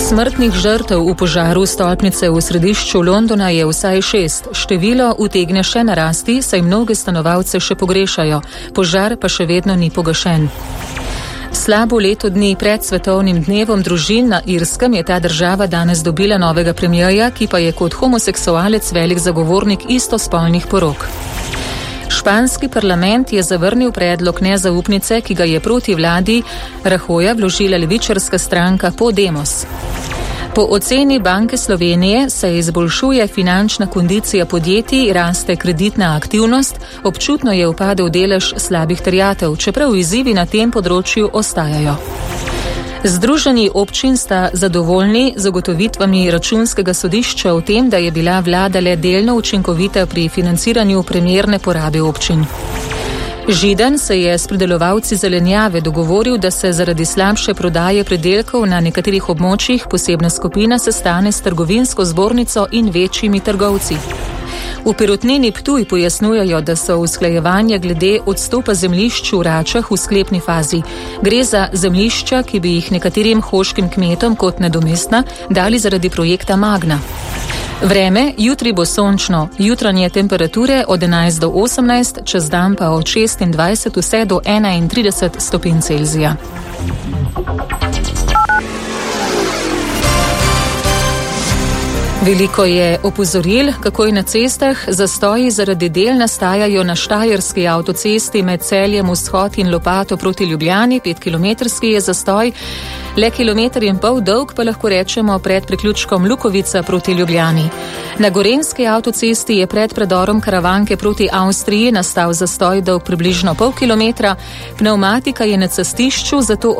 Smrtnih žrtev v požaru stolpnice v središču Londona je vsaj 6. Število utegne še narasti, saj mnoge stanovalce še pogrešajo. Požar pa še vedno ni pogašen. Slabo leto dni pred svetovnim dnevom družin na Irskem je ta država danes dobila novega premierja, ki pa je kot homoseksualec velik zagovornik istospolnih porok. Španski parlament je zavrnil predlog nezaupnice, ki ga je proti vladi Rajoja vložila levičarska stranka Podemos. Po oceni Banke Slovenije se izboljšuje finančna kondicija podjetij, raste kreditna aktivnost, občutno je upadel delež slabih terjatev, čeprav izzivi na tem področju ostajajo. Združenji občin sta zadovoljni z ugotovitvami Računskega sodišča o tem, da je bila vlada le delno učinkovita pri financiranju primerne porabe občin. Židan se je s pridelovalci zelenjave dogovoril, da se zaradi slabše prodaje pridelkov na nekaterih območjih posebna skupina sestane s trgovinsko zbornico in večjimi trgovci. V Perutnini Ptuj pojasnjujejo, da so usklajevanja glede odstopa zemljišč v Račah v sklepni fazi. Gre za zemljišča, ki bi jih nekaterim hoškim kmetom kot nadomestna dali zaradi projekta Magna. Vreme, jutri bo sončno, jutranje temperature od 11 do 18, čez dan pa od 26 vse do 31 stopinj Celzija. Veliko je opozoril, kako je na cestah. Zastoji zaradi del nastajajo na Štajerski avtocesti med Celjem vzhod in Lopato proti Ljubljani, 5-kilometrski je zastoj, le 1,5 kilometra dolg pa lahko rečemo pred priključkom Lukovica proti Ljubljani. Na Gorenjski avtocesti je pred predorom Karavanke proti Avstriji nastal zastoj dolg približno 0,5 kilometra, pnevmatika je na cestišču, zato